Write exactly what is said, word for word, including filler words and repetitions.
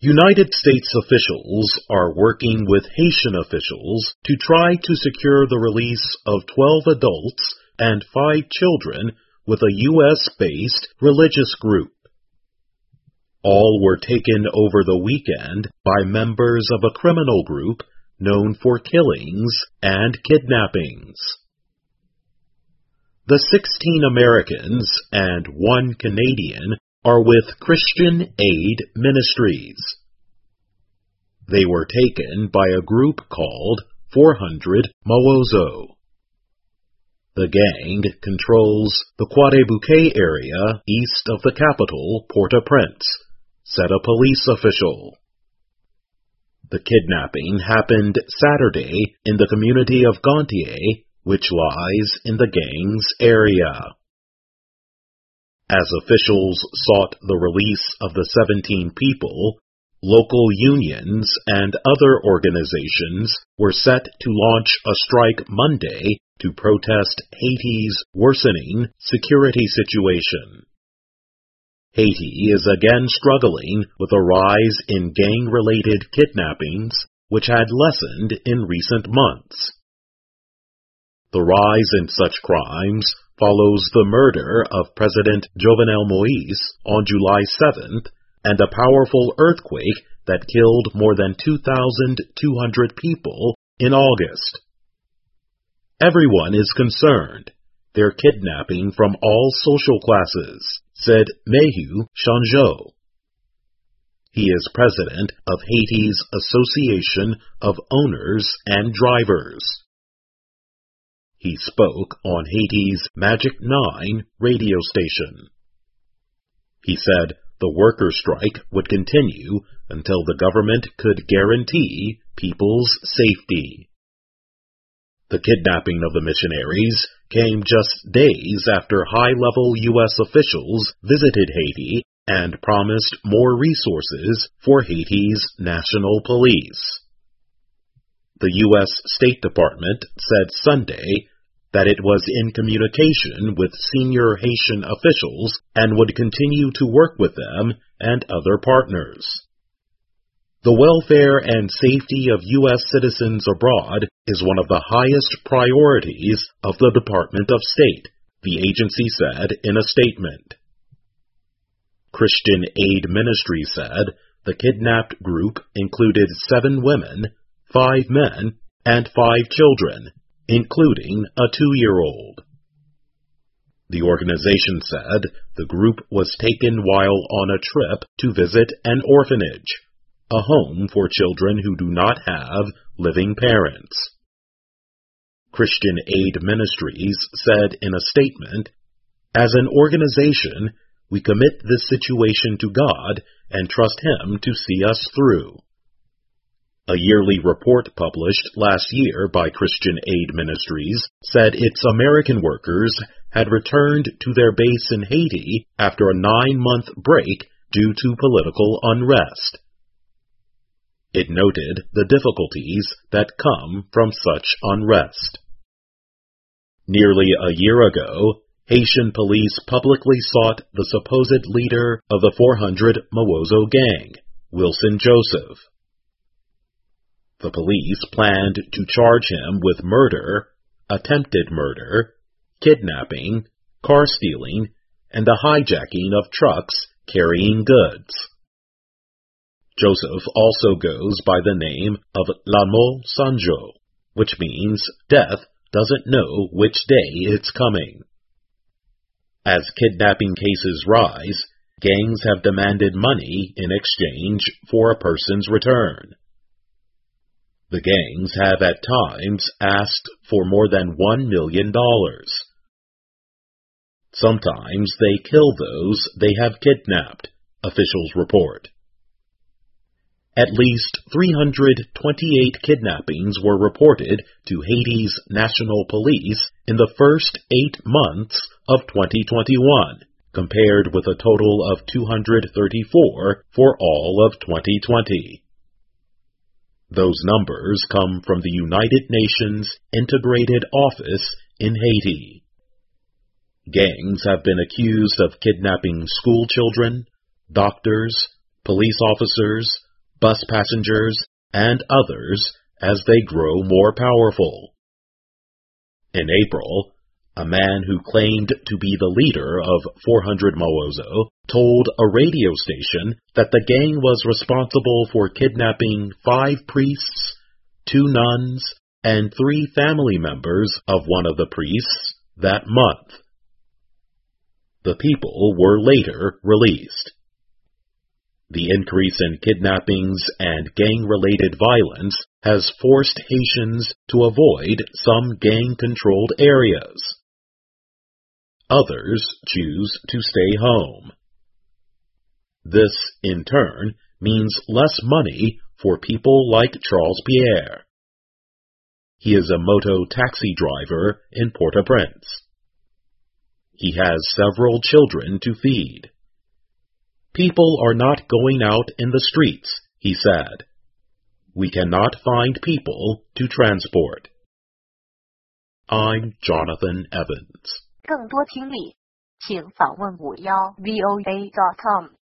United States officials are working with Haitian officials to try to secure the release of twelve adults and five children with a U S-based religious group. All were taken over the weekend by members of a criminal group known for killings and kidnappings. The sixteen Americans and one Canadian are with Christian Aid Ministries. They were taken by a group called four hundred Mawozo. The gang controls the Croix-des-Bouquets area east of the capital, Port-au-Prince, said a police official. The kidnapping happened Saturday in the community of Gontier, which lies in the gang's area. As officials sought the release of the seventeen people, local unions and other organizations were set to launch a strike Monday to protest Haiti's worsening security situation. Haiti is again struggling with a rise in gang-related kidnappings, which had lessened in recent months. The rise in such crimes follows the murder of President Jovenel Moïse on July seventh and a powerful earthquake that killed more than two thousand two hundred people in August. Everyone is concerned. They're kidnapping from all social classes, said Mehu Changeau. He is president of Haiti's Association of Owners and Drivers. He spoke on Haiti's Magic Nine radio station. He said the worker strike would continue until the government could guarantee people's safety. The kidnapping of the missionaries came just days after high-level U S officials visited Haiti and promised more resources for Haiti's national police. The U S State Department said Sunday that it was in communication with senior Haitian officials and would continue to work with them and other partners. The welfare and safety of U S citizens abroad is one of the highest priorities of the Department of State, the agency said in a statement. Christian Aid Ministry said the kidnapped group included seven women, five men, and five children, including a two-year-old. The organization said the group was taken while on a trip to visit an orphanage, a home for children who do not have living parents. Christian Aid Ministries said in a statement, "As an organization, we commit this situation to God and trust Him to see us through." A yearly report published last year by Christian Aid Ministries said its American workers had returned to their base in Haiti after a nine-month break due to political unrest. It noted the difficulties that come from such unrest. Nearly a year ago, Haitian police publicly sought the supposed leader of the four hundred Mawozo gang, Wilson Joseph. The police planned to charge him with murder, attempted murder, kidnapping, car stealing, and the hijacking of trucks carrying goods. Joseph also goes by the name of La Mort Sans Jour, which means death doesn't know which day it's coming. As kidnapping cases rise, gangs have demanded money in exchange for a person's return. The gangs have at times asked for more than one million dollars. Sometimes they kill those they have kidnapped, officials report. At least three hundred twenty-eight kidnappings were reported to Haiti's National Police in the first eight months of twenty twenty-one, compared with a total of two hundred thirty-four for all of twenty twenty. Those numbers come from the United Nations Integrated Office in Haiti. Gangs have been accused of kidnapping school children, doctors, police officers, bus passengers, and others as they grow more powerful. In April, a man who claimed to be the leader of four hundred Mawozo told a radio station that the gang was responsible for kidnapping five priests, two nuns, and three family members of one of the priests that month. The people were later released. The increase in kidnappings and gang-related violence has forced Haitians to avoid some gang-controlled areas. Others choose to stay home. This, in turn, means less money for people like Charles Pierre. He is a moto taxi driver in Port-au-Prince. He has several children to feed. People are not going out in the streets, he said. We cannot find people to transport. I'm Jonathan Evans. 更多听力，请访问五幺 V O A dot com。